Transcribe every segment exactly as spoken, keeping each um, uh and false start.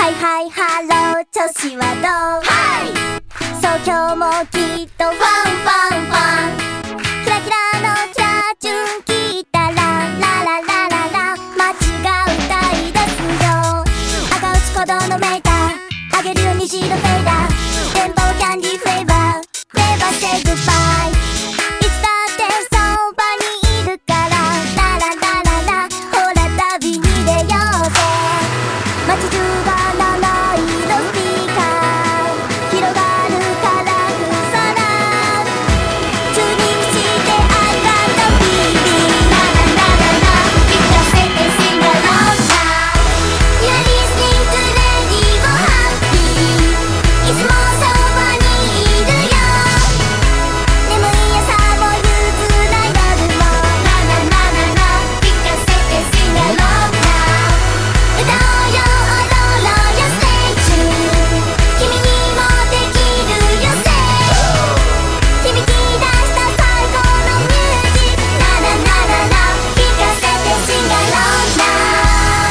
はいはいハロー調子はどう？はい、そう今日もきっとファンファンファン、キラキラのチャーチュン聞いたらラララララ街が歌い出すよ。赤牛鼓動のメーターあげるよ虹色フェイダー、電波はキャンディーフレーバー、Never say goodbye、 いつだってそばにいるからラララララ、ほら旅に出ようぜ。街中が七色スピーカー広がるカラフル空、チューニングして I got the feeling、 ラララララ You can say and sing along now、 You're listening to Radio Happy、 いつもそばにいるよ。眠い朝も憂鬱な夜もラララララ You can say and sing along now、 歌おうよ踊ろうよ Stay tuned、 君にもできるよ Say、 響き出した最高のミュージック、ラララララ You can say and sing along now。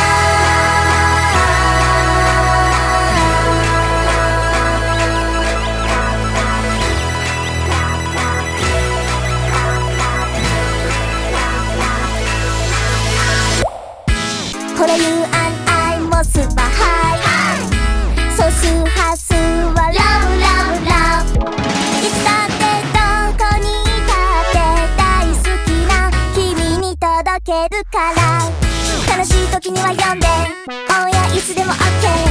これ You and I もスーパーハイ、総数波数は Love Love Love、 いつだってどこにいたって大好きな君に届けるから、悲しい時には呼んでオンエアいつでも OK、